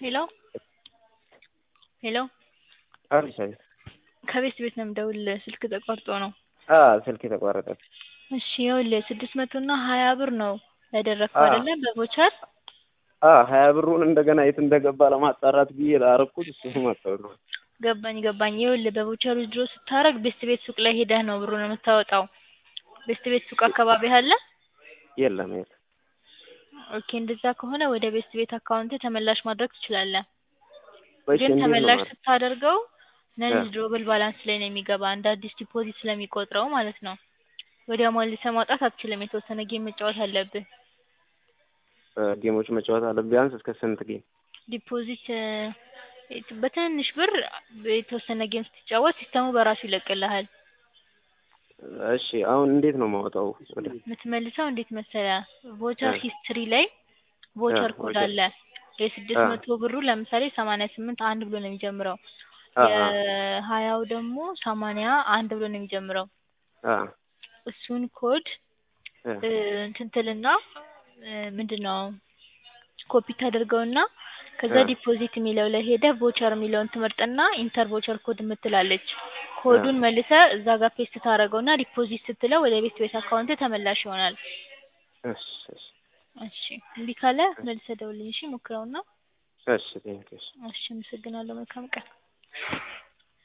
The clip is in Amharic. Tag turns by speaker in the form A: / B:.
A: ሄሎ ሄሎ
B: አሪፍ አሪፍ
A: ከቤት ቤት ነው የምደውልልህ ስልክ ተቋርጦ ነው።
B: ስልክ የተቋረጠ።
A: እሺ ይኸውልህ 600 እና 20 ብር ነው ያደረግከው አይደለ በቮቸር?
B: 20 ብሩን እንደገና የት እንደገባ ለማጣራት ብዬ ላረኩት እሱም አጣሩ።
A: ገባኝ ይኸውልህ በቮቸር ዊዝድሮ ስታረግ ቤስት ቤት ሱቅ ላይ ሄደህ ነው ብሩን የምታወጣው። ቤስት ቤት ሱቅ አካባቢ አለ?
B: የለም።
A: ኦኬ እንደዛ ከሆነ ወደ ቤስት ቤት አካውንት ተመላሽ ማድረግ ትችላለህ።
B: እሺ
A: ግን
B: እንዴት ነው
A: ተመላሽ
B: ማለት?
A: ስታደርገው ነን ዊዝድሮብል ባላንስ ላይ ነው የሚገባ እንደ አዲስ ዲፖዚት ስለሚቆጥረው ማለት ነው። ወዲያው መልሰህ ማውጣት አትችልም የተወሰነ ጌም መጫወት አለብህ።
B: ጌሞች መጫወት አለብህ ቢያንስ እስከ ስንት ጌም?
A: ዲፖዚት በትንሽ ብር የተወሰነ ጌም ስትጫወት ሲስተሙ በራሱ ይለቅልሃል።
B: እሺ አሁን እንዴት ነው የማወጣው?
A: የምትመልሰው እንዴት መሰለህ ቮቸር ሂስትሪ ላይ ቮቸር ኮድ አለ። የ600 ብሩ ለምሳሌ 88 1 ብሎ ነው የሚጀምረው። የ20ው ደግሞ 81 ብሎ ነው የሚጀምረው። እሱን ኮድ እንትን ትልና ምንድነው ኮፒ ታደርገውና ከዛ ዲፖዚት የሚለው ላይ ሄደህ ቮቸር የሚለውን ትመርጥና ኢንተር ቮቸር ኮድ የምትላለች ኮዱን መልሰህ እዛ ጋር ፔስት ታደርገውና ዲፖዚት ስትለው ወደ ቤት አካውንት ተመላሽ ይሆናል። እሺ እምቢ ካለ መልሰህ ደውልልኝ እሺ ሞክረውና።
B: እሺ ቴንኪው።
A: እሺ አመሰግናለሁ መልካም ቀን።